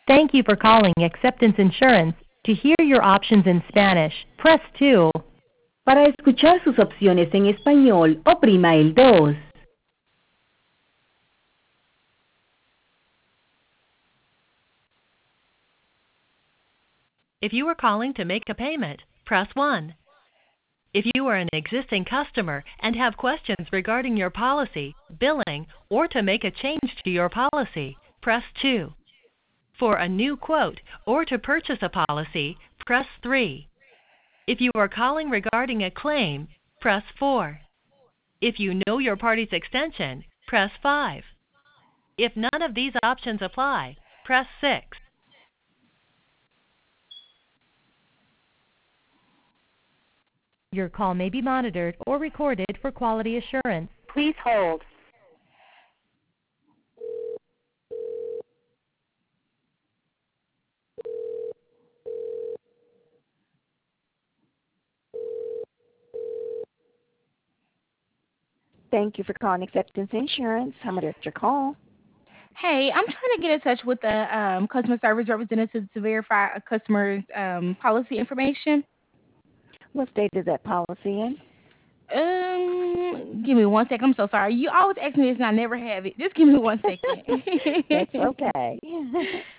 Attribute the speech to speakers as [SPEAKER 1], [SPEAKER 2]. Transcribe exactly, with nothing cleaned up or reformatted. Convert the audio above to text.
[SPEAKER 1] Thank you for calling Acceptance Insurance. To hear your options in Spanish, press two. Para escuchar sus opciones en español, oprima el dos. If you are calling to make a payment, press one. If you are an existing customer and have questions regarding your policy, billing, or to make a change to your policy, press two. For a new quote or to purchase a policy, press three. If you are calling regarding a claim, press four. If you know your party's extension, press five. If none of these options apply, press six. Your call may be monitored or recorded for quality assurance. Please hold. Thank you for calling Acceptance Insurance. How may I direct your call?
[SPEAKER 2] Hey, I'm trying to get in touch with the um, customer service representative to verify a customer's um, policy information.
[SPEAKER 1] What state is that policy in?
[SPEAKER 2] Um, give me one second. I'm so sorry. You always ask me this and I never have it. Just give me one second.
[SPEAKER 1] That's okay.